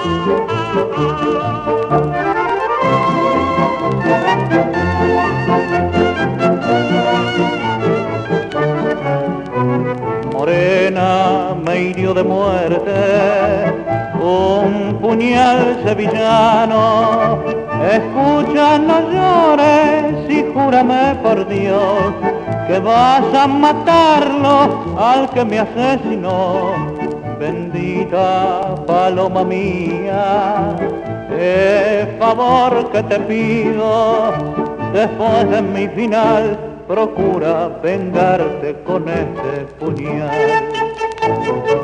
Morena me hirió de muerte un puñal sevillano. Escucha, no llores y júrame por Dios que vas a matarlo al que me asesinó. Bendita paloma mía, el favor que te pido, después de mi final, procura vengarte con este puñal.